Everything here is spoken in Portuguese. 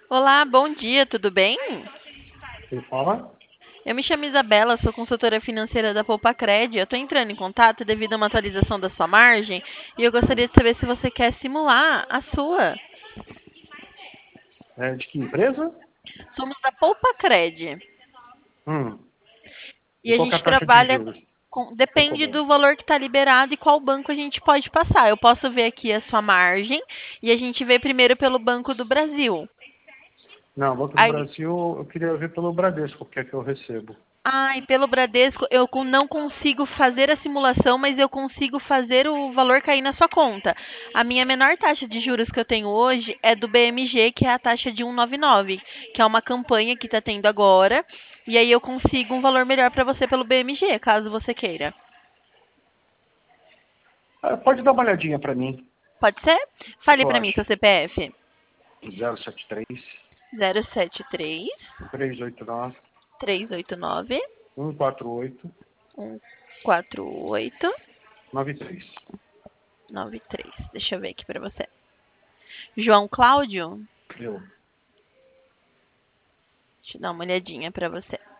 Olá, bom dia, tudo bem? Quem fala? Eu me chamo Isabela, sou consultora financeira da Poupacred. Eu estou entrando em contato devido a uma atualização da sua margem e eu gostaria de saber se você quer simular a sua. É de que empresa? Somos da Poupacred Hum. E e a qual que é a gente taxa de trabalha juros que estão depende cobrando? do valor que está liberado e qual banco a gente pode passar. Eu posso ver aqui a sua margem e a gente vê primeiro pelo Banco do Brasil. Não, Banco do Aí, Brasil, eu queria ver pelo Bradesco, o que é que eu recebo. ai, pelo Bradesco eu não consigo fazer a simulação, mas eu consigo fazer o valor cair na sua conta. A minha menor taxa de juros que eu tenho hoje é do BMG, que é a taxa de 1,99, que é uma campanha que está tendo agora. E aí eu consigo um valor melhor para você pelo BMG, caso você queira. Ah, pode dar uma olhadinha para mim. O Pode ser? que que Fale eu para mim acho? seu CPF. 073 073 389 389 148 148 93. 93. Deixa eu ver aqui para você. João Cláudio? Eu. Deixa eu dar uma olhadinha para você.